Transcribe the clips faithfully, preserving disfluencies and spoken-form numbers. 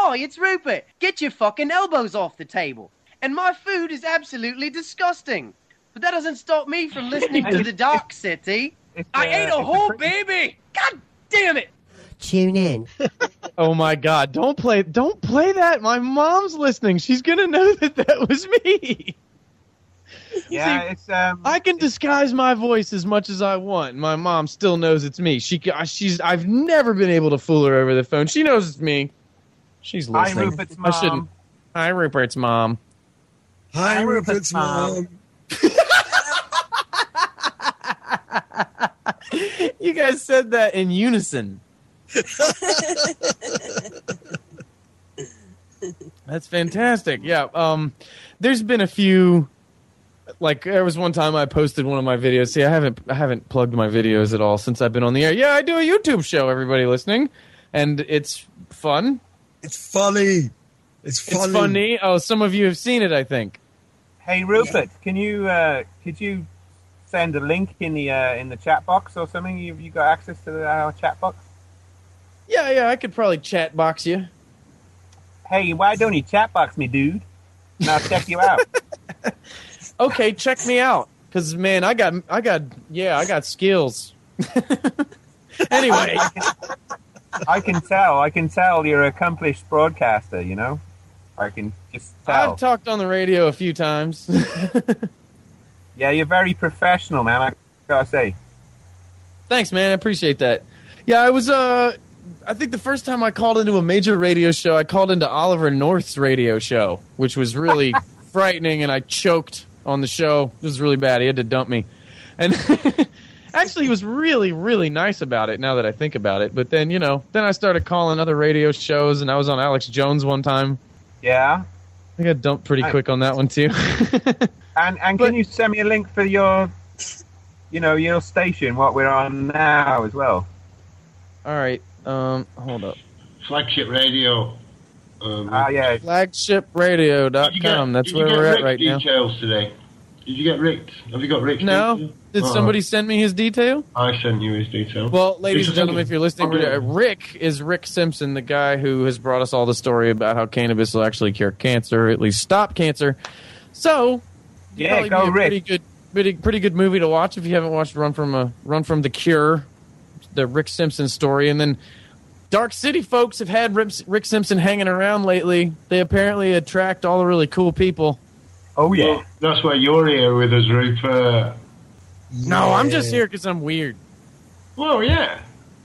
Hi, it's Rupert. Get your fucking elbows off the table. And my food is absolutely disgusting. But that doesn't stop me from listening to The Dark City. It's, I uh, ate a it's whole a pretty- baby. God damn it. Tune in. Oh my God! Don't play! Don't play that. My mom's listening. She's gonna know that that was me. Yeah, See, it's um. I can disguise my voice as much as I want. My mom still knows it's me. She, she's. I've never been able to fool her over the phone. She knows it's me. She's Hi, listening. Rupert's I shouldn't. mom. Hi, Rupert's mom. Hi, Hi, Rupert's Rupert's mom. You guys said that in unison. That's fantastic. Yeah. Um, there's been a few. Like there was one time I posted one of my videos. See, I haven't I haven't plugged my videos at all since I've been on the air. Yeah, I do a YouTube show. Everybody listening, and it's fun. It's funny. It's funny. It's funny. Oh, some of you have seen it, I think. Hey Rupert, can you uh, could you send a link in the uh, in the chat box or something? You you got access to the, our chat box? Yeah, yeah, I could probably chat box you. Hey, why don't you chat box me, dude? And I'll check you out. Okay, check me out, cause man, I got, I got, yeah, I got skills. Anyway, I can tell. I can tell you're an accomplished broadcaster. You know, I can just tell. I've talked on the radio a few times. Yeah, you're very professional, man. I gotta say. Thanks, man. I appreciate that. Yeah, I was. Uh, I think the first time I called into a major radio show, I called into Oliver North's radio show, which was really frightening, and I choked on the show. It was really bad. He had to dump me, and actually, he was really, really nice about it. Now that I think about it, but then you know, then I started calling other radio shows, and I was on Alex Jones one time. Yeah. I got dumped pretty Nice. quick on that one too. And and But- can you send me a link for your, you know, your station, what we're on now as well? All right, um, hold up. Flagship radio. Um, Ah, yeah. flagship radio dot did you get- com. That's did you where get we're at Rick right now. details today? Did you get Rick? Have you got Rick's No. details? Did Oh, somebody send me his detail? I sent you his details. Well, ladies and Just gentlemen, send if you're listening, Okay. uh, Rick is Rick Simpson, the guy who has brought us all the story about how cannabis will actually cure cancer, or at least stop cancer. So, it'd Yeah, probably go be a Rick. pretty good, pretty, pretty good movie to watch if you haven't watched Run from a Run from the Cure, the Rick Simpson story, and then. Dark City folks have had Rick, Rick Simpson hanging around lately. They apparently attract all the really cool people. Oh yeah. Well, that's why you're here with us, Rupert. No, I'm just here because I'm weird. Well, yeah.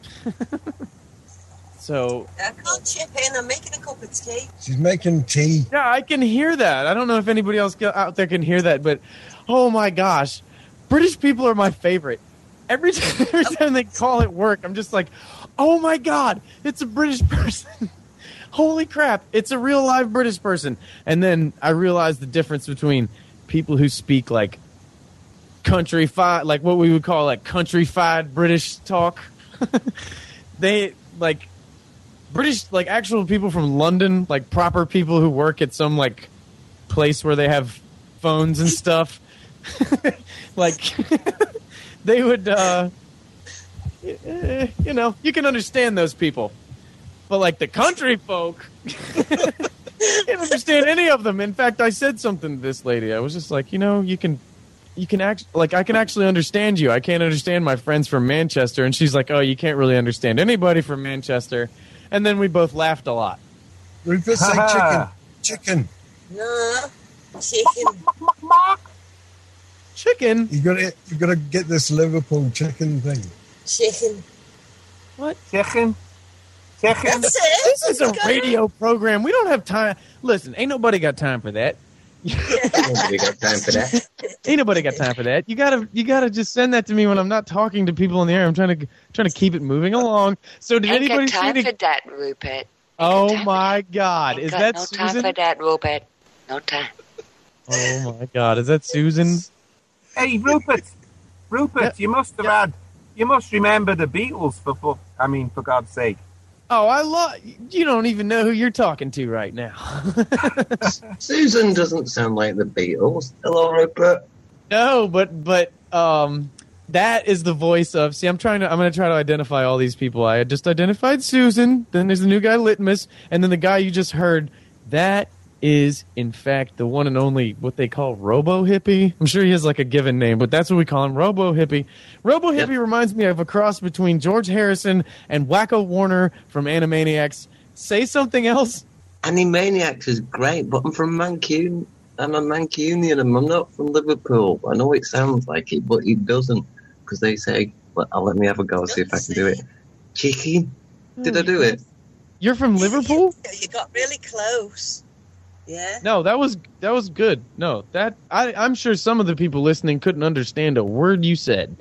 So, I can't chip in. I'm making a cup of tea. She's making tea. yeah, I can hear that. I don't know if anybody else go- out there can hear that, but oh my gosh, British people are my favorite. Every time, every time they call at work, I'm just like, oh my god, it's a British person. Holy crap, it's a real live British person. And then I realized the difference between people who speak like countryfied, like what we would call like countryfied British talk. They like British, like actual people from London, like proper people who work at some like place where they have phones and stuff. Like they would, uh, eh, you know, you can understand those people. But like the country folk, can't understand any of them. In fact, I said something to this lady. I was just like, you know, you can, you can act like I can actually understand you. I can't understand my friends from Manchester. And she's like, oh, you can't really understand anybody from Manchester. And then we both laughed a lot. Rupert, say chicken. Chicken. No, chicken. Chicken? You got to, you got to get this Liverpool chicken thing. Chicken. What? Chicken. Chicken. That's it. This is a radio program. We don't have time. Listen, ain't nobody got time for that. Nobody got time for that. Ain't nobody got time for that. You gotta, you gotta just send that to me when I'm not talking to people in the air. I'm trying to, trying to keep it moving along. So did Ain't anybody got time see for the, that, Rupert. Oh my God! Ain't Is got that no time Susan? for that, Rupert. No time. Oh my God! Is that Susan? Hey, Rupert. Rupert, you must have had. You must remember the Beatles for. for I mean, for God's sake. Oh, I love. You don't even know who you're talking to right now. Susan doesn't sound like the Beatles. Hello, Rupert. No, but but um, That is the voice of. See, I'm trying to. I'm going to try to identify all these people. I had just identified Susan. Then there's the new guy Litmus, and then the guy you just heard. That is, in fact, the one and only what they call Robo Hippie. I'm sure he has like a given name, but that's what we call him, Robo Hippie. Robo Hippie yep. reminds me of a cross between George Harrison and Wacko Warner from Animaniacs. Say something else. Animaniacs is great, but I'm from Mancunian. I'm a Mancunian, and I'm not from Liverpool. I know it sounds like it, but it doesn't, because they say, well, I'll let me have a go, see if I can do it. Chicken? Did I do it? You're from Liverpool? You got really close. Yeah. No, that was that was good. No, that I, I'm sure some of the people listening couldn't understand a word you said.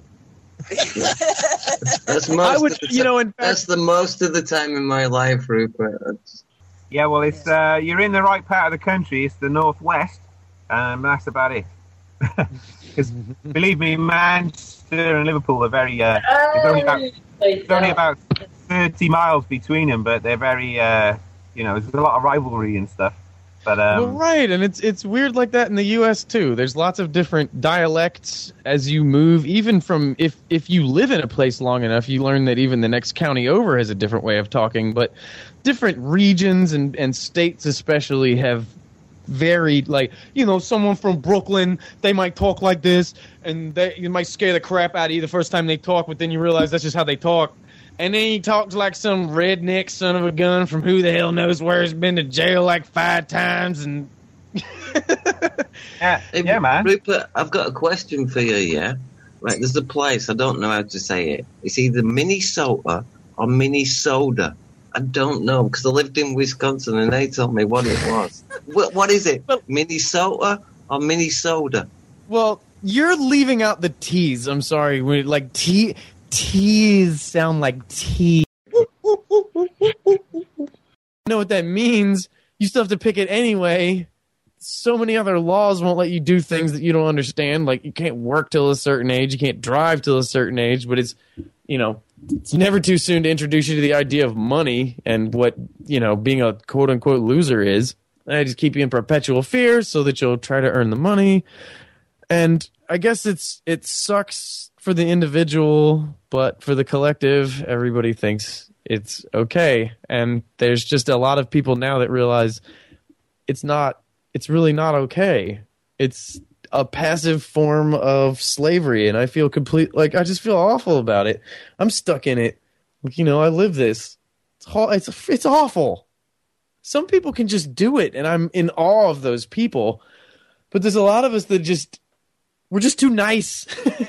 That's most I would, of the you know, in fact, that's the most of the time in my life, Rupert. Yeah, well, it's uh, you're in the right part of the country. It's the northwest, and that's about it. Because believe me, Manchester and Liverpool are very. Uh, there's only about there's only about thirty miles between them, but they're very. Uh, you know, there's a lot of rivalry and stuff. But um, well, right, and it's it's weird like that in the U S too. There's lots of different dialects as you move. Even from if if you live in a place long enough, you learn that even the next county over has a different way of talking. But different regions and, and states especially have varied. Like, you know, someone from Brooklyn, they might talk like this, and they you might scare the crap out of you the first time they talk, but then you realize that's just how they talk. And then he talks like some redneck son of a gun from who the hell knows where, has been to jail like five times. And yeah, hey, yeah, man. Rupert, I've got a question for you, yeah? Right, there's a place, I don't know how to say it. It's either Minnesota or Minnesota. I don't know, because I lived in Wisconsin and they told me what it was. what, what is it? Well, Minnesota or Minnesota? Well, you're leaving out the T's. I'm sorry. We, like, T... T's sound like T. You know what that means? You still have to pick it anyway. So many other laws won't let you do things that you don't understand. Like, you can't work till a certain age. You can't drive till a certain age. But it's, you know, it's never too soon to introduce you to the idea of money and what, you know, being a quote-unquote loser is. They just keep you in perpetual fear so that you'll try to earn the money. And I guess it's it sucks for the individual, but for the collective, everybody thinks it's okay. And there's just a lot of people now that realize it's not, it's really not okay. It's a passive form of slavery, and I feel complete, like, I just feel awful about it. I'm stuck in it. Like, you know, I live this. It's, it's, it's awful. Some people can just do it, and I'm in awe of those people. But there's a lot of us that just, we're just too nice.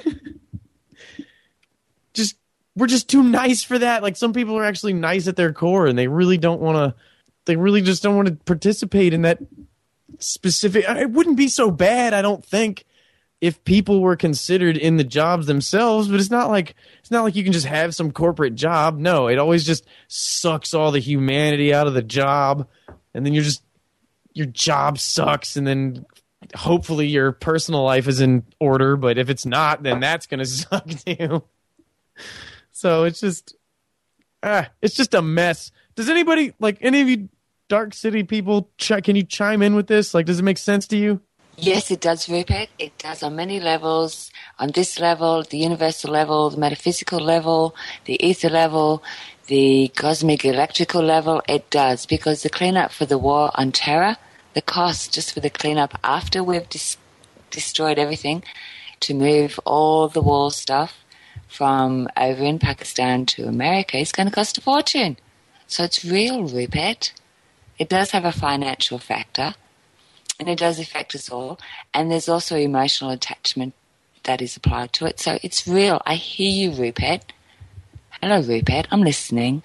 Just we're just too nice for that. Like, some people are actually nice at their core, and they really don't want to. They really just don't want to participate in that specific. It wouldn't be so bad, I don't think, if people were considered in the jobs themselves. But it's not like it's not like you can just have some corporate job. No, it always just sucks all the humanity out of the job, and then you're just your job sucks, and then hopefully your personal life is in order. But if it's not, then that's gonna suck too. So it's just, ah, it's just a mess. Does anybody, like, any of you Dark City people, ch- can you chime in with this? Like, does it make sense to you? Yes, it does, Rupert. It does on many levels. On this level, the universal level, the metaphysical level, the ether level, the cosmic electrical level, it does. Because the cleanup for the war on terror, the cost just for the cleanup after we've dis- destroyed everything, to move all the war stuff from over in Pakistan to America is going to cost a fortune. So it's real, Rupert. It does have a financial factor, and it does affect us all. And there's also emotional attachment that is applied to it. So it's real. I hear you, Rupert. Hello, Rupert. I'm listening.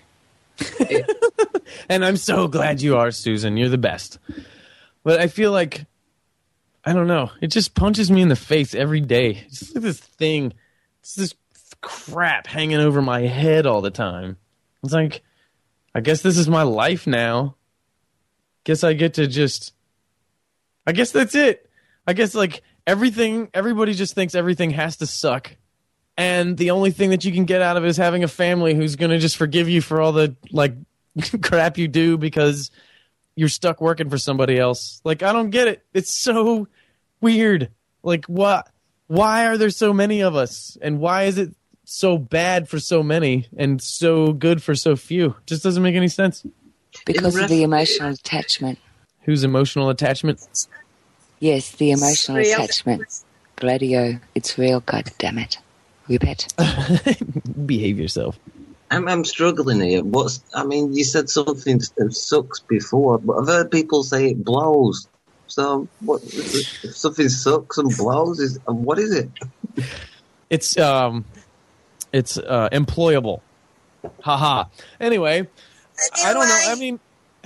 And I'm so glad you are, Susan. You're the best. But I feel like, I don't know, it just punches me in the face every day. It's like this thing, it's this crap hanging over my head all the time. It's like, I guess this is my life now. Guess I get to just, I guess that's it. I guess, like, everything, everybody just thinks everything has to suck. And the only thing that you can get out of it is having a family who's going to just forgive you for all the, like, crap you do because you're stuck working for somebody else. Like, I don't get it. It's so weird. Like, what? why are there so many of us? And why is it so bad for so many and so good for so few? Just doesn't make any sense. Because of the emotional attachment. Whose emotional attachment? Yes, the emotional Real. attachment. Gladio, it's real, god damn it. Rupert. Behave yourself. I'm, I'm struggling here. What's? I mean, you said something that sucks before, but I've heard people say it blows. So, what? If something sucks and blows, is what is it? It's um, it's uh, employable. Haha. Anyway, I don't know. I mean,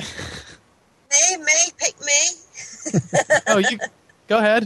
me, me, pick me. oh, you go ahead.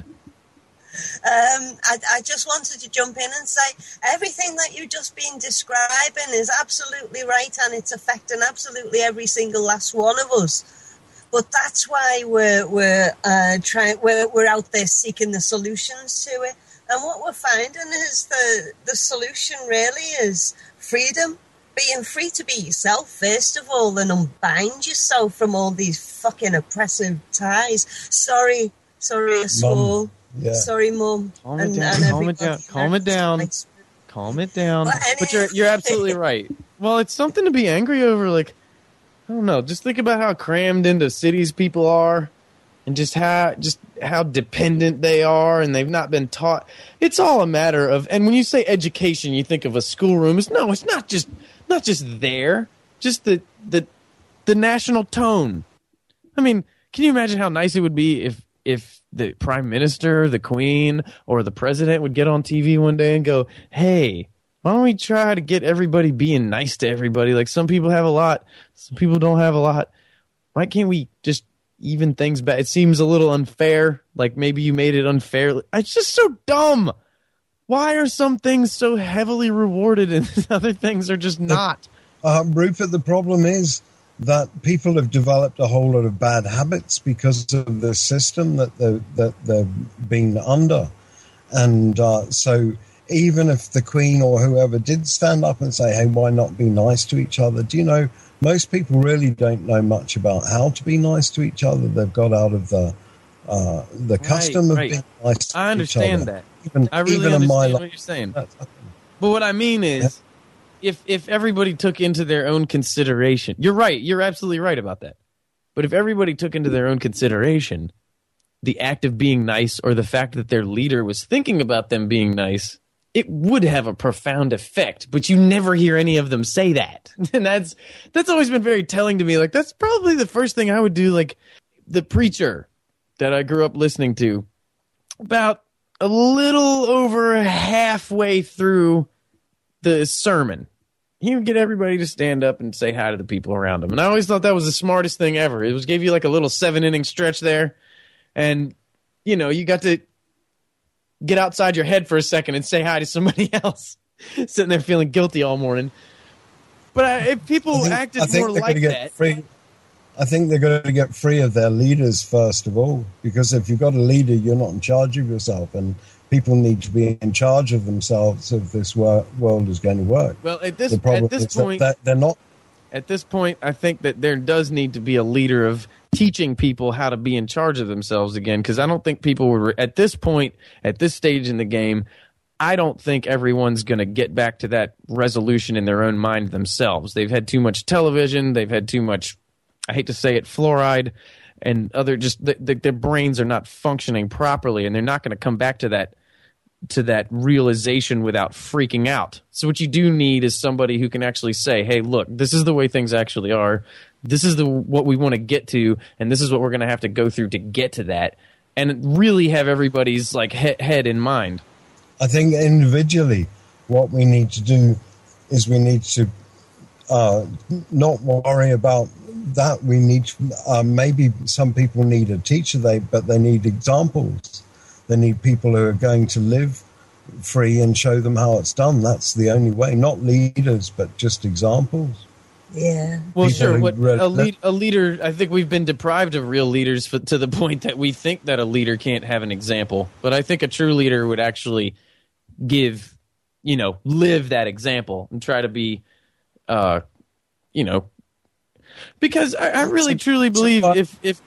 Um, I, I just wanted to jump in and say everything that you've just been describing is absolutely right, and it's affecting absolutely every single last one of us. But that's why we're we're uh, trying we're we're out there seeking the solutions to it. And what we're finding is the the solution really is freedom, being free to be yourself first of all, and unbind yourself from all these fucking oppressive ties. Sorry, sorry, I swore. Yeah. Sorry, Mum. Calm it down. Calm it down. Calm it down. Calm it down. Well, But you're you're absolutely right. Well, it's something to be angry over. Like, I don't know. Just think about how crammed into cities people are, and just how just how dependent they are, and they've not been taught. It's all a matter of. And when you say education, you think of a schoolroom. It's no. It's not just not just there. Just the the the national tone. I mean, can you imagine how nice it would be if if the prime minister, the queen, or the president would get on T V one day and go, hey, why don't we try to get everybody being nice to everybody? Like, some people have a lot, some people don't have a lot. Why can't we just even things back? It seems a little unfair. Like, maybe you made it unfair. It's just so dumb. Why are some things so heavily rewarded and other things are just not? Uh, Rupert, the problem is that people have developed a whole lot of bad habits because of the system that they're, that they've been under. And uh, so even if the Queen or whoever did stand up and say, hey, why not be nice to each other? Do you know, most people really don't know much about how to be nice to each other. They've got out of the uh, the custom right, right. of being nice to I understand each other. that. Even, I really even in understand my what life, you're saying. that's- But what I mean is, if if everybody took into their own consideration, you're right, you're absolutely right about that. But if everybody took into their own consideration the act of being nice, or the fact that their leader was thinking about them being nice, it would have a profound effect. But you never hear any of them say that. And that's that's always been very telling to me. Like, that's probably the first thing I would do. Like, the preacher that I grew up listening to, about a little over halfway through the sermon, he would get everybody to stand up and say hi to the people around him. And I always thought that was the smartest thing ever. It was gave you like a little seven inning stretch there. And, you know, you got to get outside your head for a second and say hi to somebody else sitting there feeling guilty all morning. But I, if people I think, acted I think more they're like going to get that. free. I think they're going to get free of their leaders first of all, because if you've got a leader, you're not in charge of yourself, and people need to be in charge of themselves if this wor- world is going to work. Well, at this The problem at this is that point, that they're not. At this point, I think that there does need to be a leader of teaching people how to be in charge of themselves again, because I don't think people were, at this point, at this stage in the game, I don't think everyone's going to get back to that resolution in their own mind themselves. They've had too much television. They've had too much, I hate to say it, fluoride and other, just the, the, their brains are not functioning properly, and they're not going to come back to that to that realization without freaking out. So what you do need is somebody who can actually say, hey, look, this is the way things actually are. This is the what we want to get to, and this is what we're going to have to go through to get to that, and really have everybody's like he- head in mind. I think individually, what we need to do is we need to uh, not worry about that. We need to, uh, maybe some people need a teacher, they but they need examples. They need people who are going to live free and show them how it's done. That's the only way. Not leaders, but just examples. Yeah. Well, People sure. who What re- a, lead, a leader, I think we've been deprived of real leaders for, to the point that we think that a leader can't have an example. But I think a true leader would actually give, you know, live that example and try to be, uh, you know, because I, I really truly believe if if the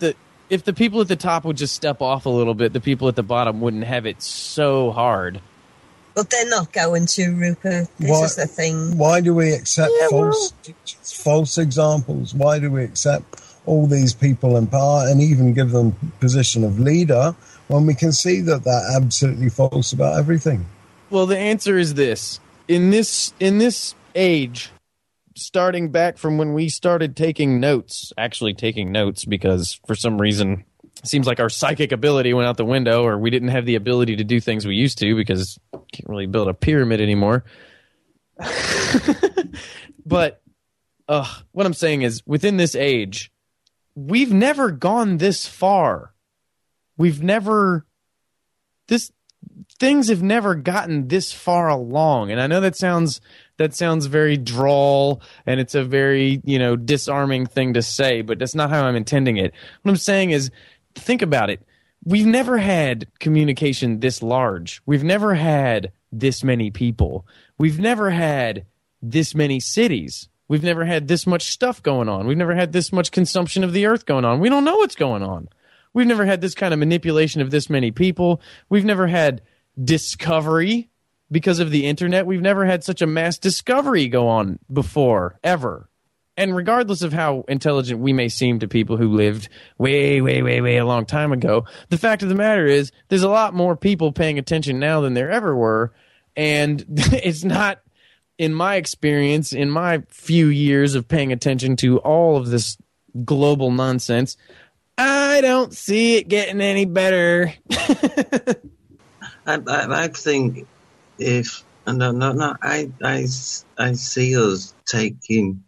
if the people at the top would just step off a little bit, the people at the bottom wouldn't have it so hard. But they're not going to, Rupert. This Why- is the thing. Why do we accept Yeah, false teachers, false examples? Why do we accept all these people in power and even give them position of leader when we can see that they're absolutely false about everything? Well, the answer is this. In this in this age, starting back from when we started taking notes, actually taking notes because for some reason it seems like our psychic ability went out the window, or we didn't have the ability to do things we used to because we can't really build a pyramid anymore. But uh, what I'm saying is, within this age, we've never gone this far. We've never this things have never gotten this far along. And I know that sounds that sounds very droll, and it's a very, you know, disarming thing to say, but that's not how I'm intending it. What I'm saying is, think about it. We've never had communication this large. We've never had this many people. We've never had this many cities. We've never had this much stuff going on. We've never had this much consumption of the earth going on. We don't know what's going on. We've never had this kind of manipulation of this many people. We've never had discovery because of the internet. We've never had such a mass discovery go on before, ever. And regardless of how intelligent we may seem to people who lived way, way, way, way a long time ago, the fact of the matter is there's a lot more people paying attention now than there ever were. And it's not, in my experience, in my few years of paying attention to all of this global nonsense, I don't see it getting any better. I, I, I think if no no no I, I, I see us taking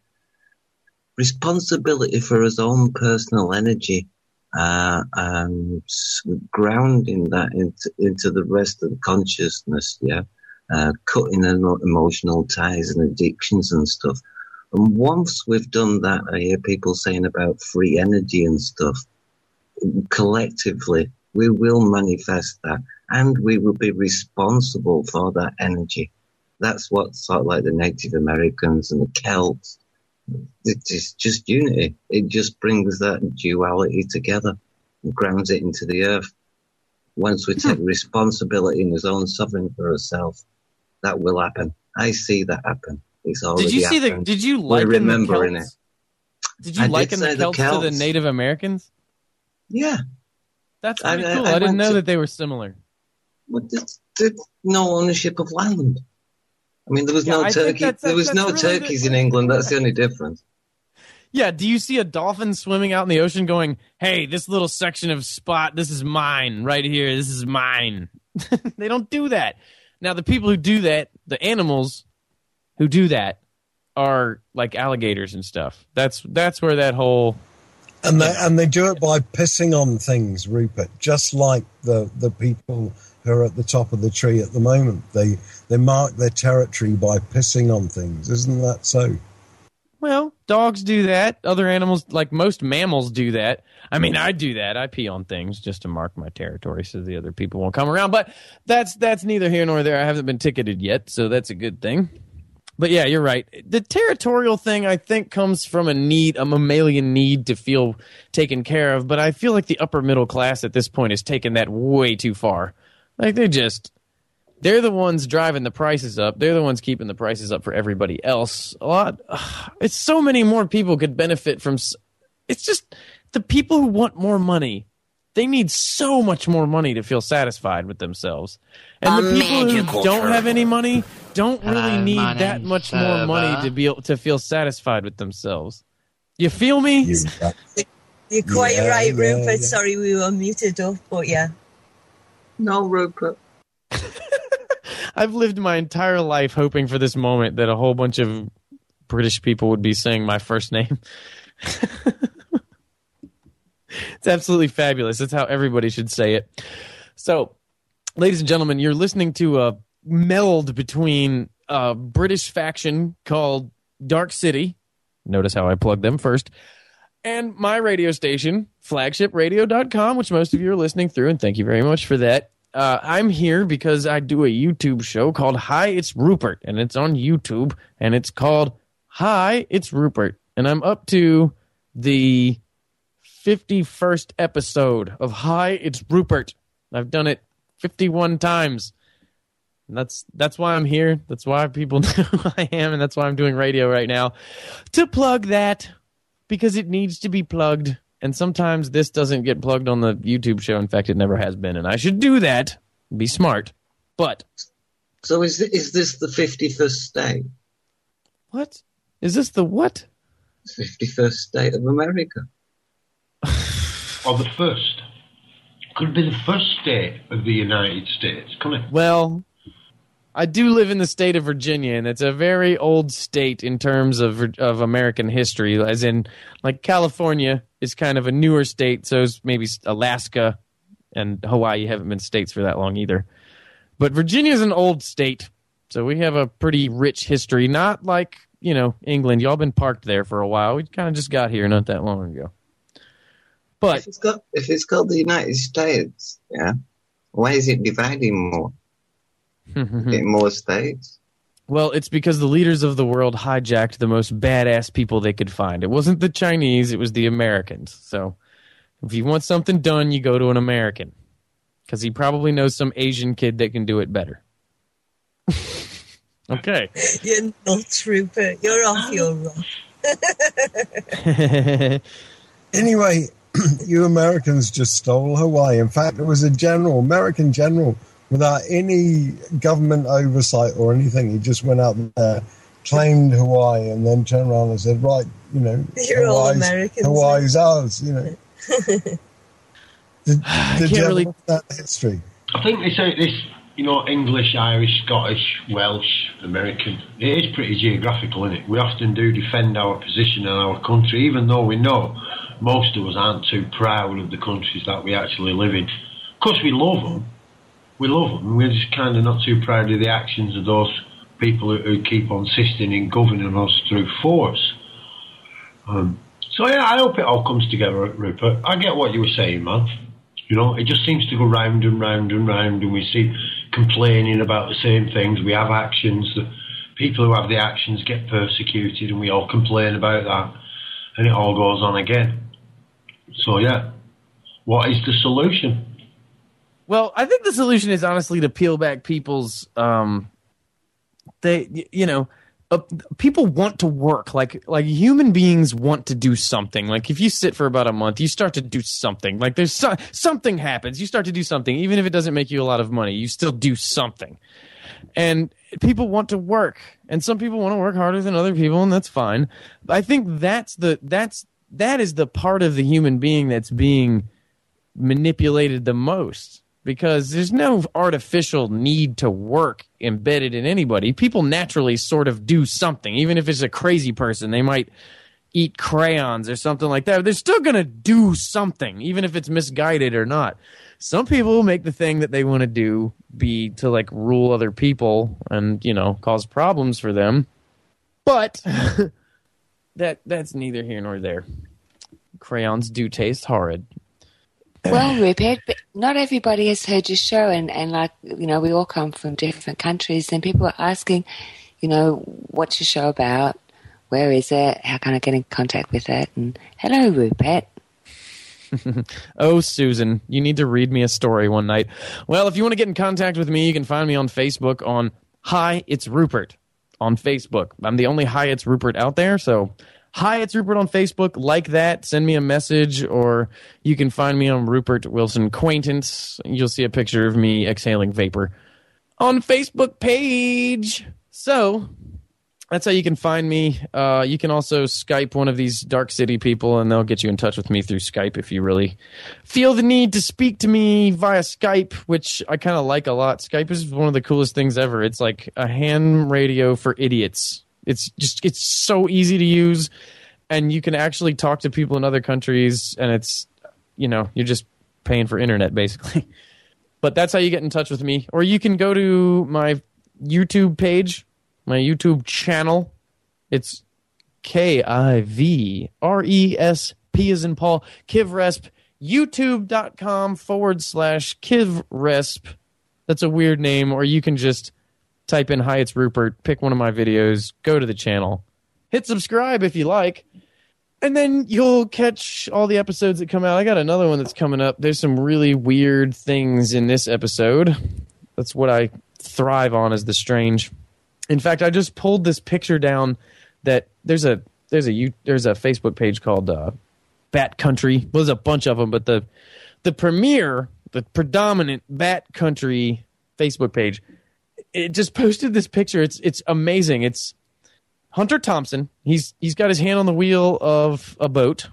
responsibility for his own personal energy uh, and grounding that into, into the rest of the consciousness, yeah, uh, cutting emotional ties and addictions and stuff. And once we've done that, I hear people saying about free energy and stuff. Collectively, we will manifest that, and we will be responsible for that energy. That's what sort of like the Native Americans and the Celts. It's just unity. It just brings that duality together and grounds it into the earth. Once we take responsibility in his own sovereignty for ourselves, that will happen. I see that happen. It's already Did you see happened. the? Did you We're liken remembering the Celts? it? Did you I did liken say the the Celts, to the Celts. Native Americans? Yeah. That's I- pretty I- cool. I I, didn't went know to- that they were similar. Well, there's, there's no ownership of land. I mean, there was Yeah, no I think turkey. that's- There was that's no really turkeys the- in England. That's the only difference. Yeah, do you see a dolphin swimming out in the ocean going, hey, this little section of spot, this is mine right here, this is mine. They don't do that. Now, the people who do that, the animals who do that, are like alligators and stuff. That's that's where that whole... And they and they do it by pissing on things, Rupert, just like the, the people who are at the top of the tree at the moment. They they mark their territory by pissing on things. Isn't that so? Well, dogs do that. Other animals, like most mammals, do that. I mean, I do that. I pee on things just to mark my territory so the other people won't come around. But that's that's neither here nor there. I haven't been ticketed yet, so that's a good thing. But yeah, you're right. The territorial thing, I think, comes from a need, a mammalian need to feel taken care of. But I feel like the upper middle class at this point has taken that way too far. Like, they just... They're the ones driving the prices up. They're the ones keeping the prices up for everybody else. A lot. Ugh, it's so many more people could benefit from. It's just the people who want more money. They need so much more money to feel satisfied with themselves. And A the people who magical don't turtle. have any money don't really Hello, need my that name's much more Server. money to be able to feel satisfied with themselves. You feel me? You, You're quite Yeah, right, yeah, Rupert. yeah. Sorry we were muted up, but yeah. No, Rupert. I've lived my entire life hoping for this moment that a whole bunch of British people would be saying my first name. It's absolutely fabulous. That's how everybody should say it. So, ladies and gentlemen, you're listening to a meld between a British faction called Dark City. Notice how I plugged them first. And my radio station, flagship radio dot com, which most of you are listening through, and thank you very much for that. Uh, I'm here because I do a YouTube show called Hi, It's Rupert, and it's on YouTube, and it's called Hi, It's Rupert. And I'm up to the fifty-first episode of Hi, It's Rupert. I've done it fifty-one times. And that's that's why I'm here. That's why people know who I am, and that's why I'm doing radio right now. To plug that, because it needs to be plugged. And sometimes this doesn't get plugged on the YouTube show. In fact, it never has been. And I should do that. Be smart. But. So is, th- is this the fifty-first state? What? Is this the what? fifty-first state of America. Or the first. Could be the first state of the United States, couldn't it? Well, I do live in the state of Virginia, and it's a very old state in terms of of American history, as in, like, California is kind of a newer state, so is maybe Alaska and Hawaii haven't been states for that long either. But Virginia is an old state, so we have a pretty rich history, not like, you know, England. Y'all been parked there for a while. We kind of just got here not that long ago. But if it's got if it's called the United States, yeah, why is it dividing more? Getting more states? Well, it's because the leaders of the world hijacked the most badass people they could find. It wasn't the Chinese, it was the Americans. So if you want something done, you go to an American. Because he probably knows some Asian kid that can do it better. Okay. You're nuts, Rupert. You're off your rock. Anyway, you Americans just stole Hawaii. In fact, it was a general, American general, without any government oversight or anything. He just went out there, claimed Hawaii, and then turned around and said, right, you know, You're all Hawaii's, Americans. Hawaii's ours, you know. Did, did you really- ever look at that history? I think they say this, you know, English, Irish, Scottish, Welsh, American. It is pretty geographical, isn't it? We often do defend our position in our country, even though we know most of us aren't too proud of the countries that we actually live in. Of course, we love them. We love them. We're just kind of not too proud of the actions of those people who, who keep on insisting in governing us through force. Um, so, yeah, I hope it all comes together, Rupert. I get what you were saying, man. You know, it just seems to go round and round and round, and we see complaining about the same things. We have actions. The people who have the actions get persecuted, and we all complain about that, and it all goes on again. So, yeah, what is the solution? Well, I think the solution is honestly to peel back people's, um, they, you know, uh, people want to work. Like, like human beings want to do something. Like, if you sit for about a month, you start to do something. Like, there's so, something happens. You start to do something, even if it doesn't make you a lot of money. You still do something, and people want to work. And some people want to work harder than other people, and that's fine. I think that's the that's that is the part of the human being that's being manipulated the most. Because there's no artificial need to work embedded in anybody. People naturally sort of do something. Even if it's a crazy person, they might eat crayons or something like that. They're still going to do something, even if it's misguided or not. Some people make the thing that they want to do be to, like, rule other people and, you know, cause problems for them. But that that's neither here nor there. Crayons do taste horrid. Well, Rupert, but not everybody has heard your show, and, and like, you know, we all come from different countries, and people are asking, you know, what's your show about? Where is it? How can I get in contact with it? And hello, Rupert. Oh, Susan, you need to read me a story one night. Well, if you want to get in contact with me, you can find me on Facebook on Hi, It's Rupert on Facebook. I'm the only Hi, It's Rupert out there, so Hi, It's Rupert on Facebook. Like that. Send me a message, or you can find me on Rupert Wilson Acquaintance. You'll see a picture of me exhaling vapor on Facebook page. So that's how you can find me. Uh, you can also Skype one of these Dark City people, and they'll get you in touch with me through Skype if you really feel the need to speak to me via Skype, which I kind of like a lot. Skype is one of the coolest things ever. It's like a ham radio for idiots. It's just, it's so easy to use, and you can actually talk to people in other countries, and it's, you know, you're just paying for internet, basically. But that's how you get in touch with me. Or you can go to my YouTube page, my YouTube channel. It's K I V R E S P as in Paul, KivResp, youtube.com forward slash KivResp. That's a weird name. Or you can just type in Hi, It's Rupert, pick one of my videos, go to the channel, hit subscribe if you like, And then you'll catch all the episodes that come out. I got another one that's coming up. There's some really weird things in this episode. That's what I thrive on, is the strange. In fact, I just pulled this picture down that there's a there's a there's a Facebook page called uh, Bat Country. Well, there's a bunch of them, but the the premier, the predominant Bat Country Facebook page, it just posted this picture. It's it's amazing. It's Hunter Thompson. He's he's got his hand on the wheel of a boat,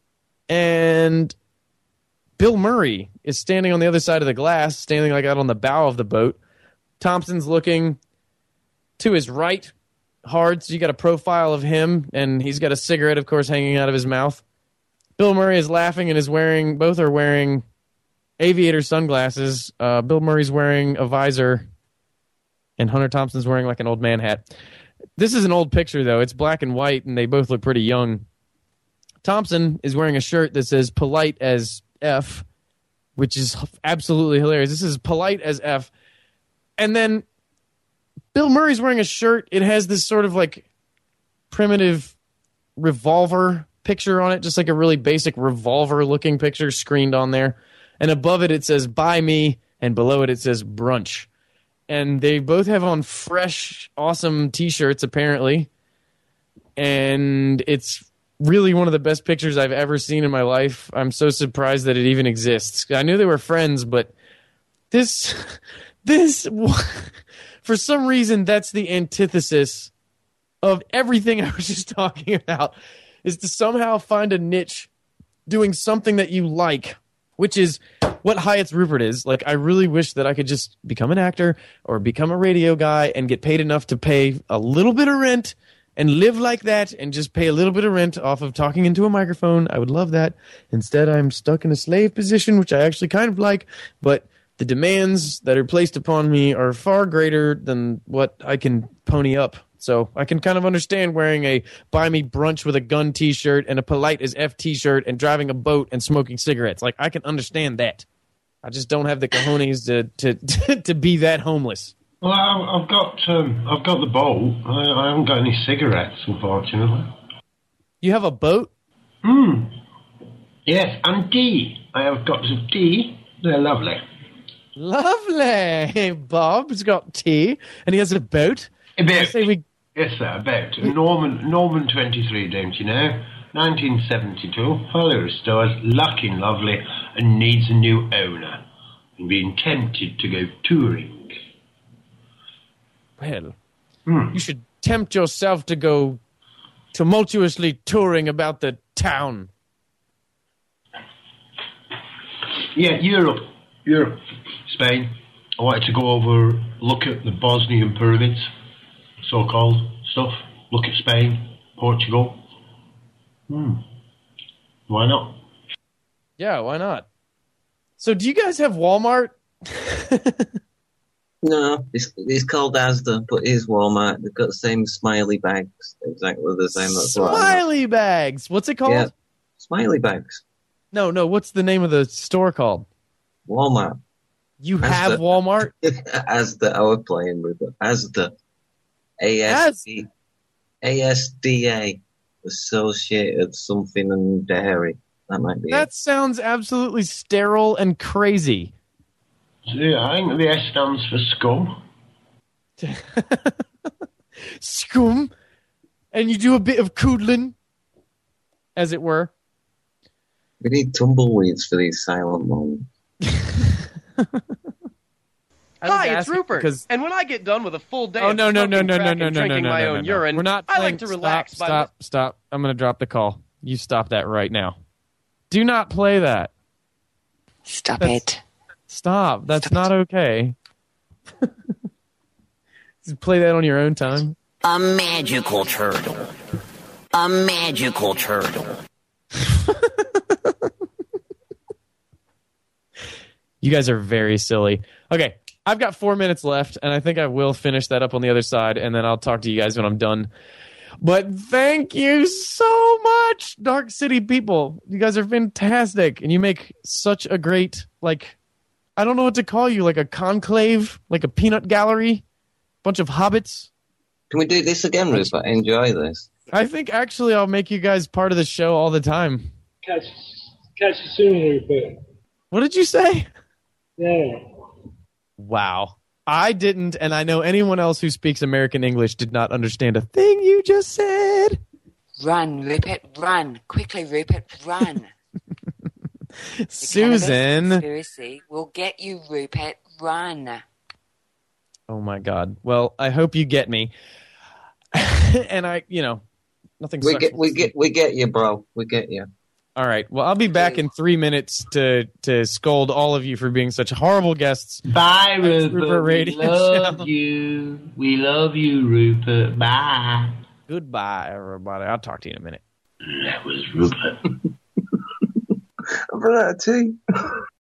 and Bill Murray is standing on the other side of the glass, standing like out on the bow of the boat. Thompson's looking to his right hard, so you got a profile of him, and he's got a cigarette, of course, hanging out of his mouth. Bill Murray is laughing and is wearing, both are wearing aviator sunglasses. Uh, Bill Murray's wearing a visor, and Hunter Thompson's wearing like an old man hat. This is an old picture, though. It's black and white, and they both look pretty young. Thompson is wearing a shirt that says polite as F, which is absolutely hilarious. This is polite as F. And then Bill Murray's wearing a shirt. It has this sort of like primitive revolver picture on it, just like a really basic revolver-looking picture screened on there. And above it, it says, buy me, and below it, it says brunch. And they both have on fresh, awesome T-shirts, apparently. And it's really one of the best pictures I've ever seen in my life. I'm so surprised that it even exists. I knew they were friends, but this, this, for some reason, that's the antithesis of everything I was just talking about, is to somehow find a niche doing something that you like, which is what Hyatt's Rupert is. Like, I really wish that I could just become an actor or become a radio guy and get paid enough to pay a little bit of rent and live like that and just pay a little bit of rent off of talking into a microphone. I would love that. Instead, I'm stuck in a slave position, which I actually kind of like, but the demands that are placed upon me are far greater than what I can pony up. So I can kind of understand wearing a buy me brunch with a gun T-shirt and a polite as F T-shirt and driving a boat and smoking cigarettes. Like, I can understand that. I just don't have the cojones to to to be that homeless. Well, I've got um, I've got the boat. I, I haven't got any cigarettes, unfortunately. You have a boat? Hmm. Yes, and tea. I have got some tea. They're lovely. Lovely. Bob's got tea, and he has a boat. A boat. Say we... Yes, sir, a boat. Norman Norman twenty-three, don't you know? nineteen seventy-two, fully restored, looking lovely, and needs a new owner. I'm being tempted to go touring. Well, Hmm. you should tempt yourself to go tumultuously touring about the town. Yeah, Europe. Europe. Spain. I wanted to go over, look at the Bosnian pyramids, so-called stuff. Look at Spain, Portugal. Hmm. Why not? Yeah, why not? So do you guys have Walmart? No, it's, it's called Asda, but it is Walmart. They've got the same smiley bags, exactly the same. That's what I have. Smiley bags. What's it called? Yeah, smiley bags. No, no. What's the name of the store called? Walmart. You Asda. have Walmart? Asda. I was playing with it. Asda. A S D. A S D A. Associated something and dairy. That might be That it. sounds absolutely sterile and crazy. Yeah, I think the S stands for scum. Scum. And you do a bit of coodling, as it were. We need tumbleweeds for these silent moments. I was Hi, it's asking Rupert. because- And when I get done with a full day Oh, of no, no, no, smoking no, no, crack no, and no, no, drinking no, my no, own no. urine, We're not I playing- like to relax Stop, by stop, stop. I'm going to drop the call. You stop that right now. Do not play that. Stop That's- it. Stop. That's not okay. Just play that on your own time. A magical turtle. A magical turtle. You guys are very silly. Okay, I've got four minutes left, and I think I will finish that up on the other side, and then I'll talk to you guys when I'm done. But thank you so much, Dark City people. You guys are fantastic, and you make such a great, like, I don't know what to call you, like a conclave, like a peanut gallery, bunch of hobbits. Can we do this again, Rupert? I enjoy this. I think actually I'll make you guys part of the show all the time. Catch, catch you soon, Rupert. What did you say? Yeah. Wow. I didn't, and I know anyone else who speaks American English did not understand a thing you just said. Run, Rupert, run. Quickly, Rupert, run. Susan. The conspiracy will get you, Rupert, run. Oh, my God. Well, I hope you get me. And I, you know, nothing We sucks get, more we than- get, we get you, bro. We get you. All right. Well, I'll be back in three minutes to to scold all of you for being such horrible guests. Bye, Rupert. Rupert We Radio love Show. you. We love you, Rupert. Bye. Goodbye, everybody. I'll talk to you in a minute. That was Rupert. I've run out of tea.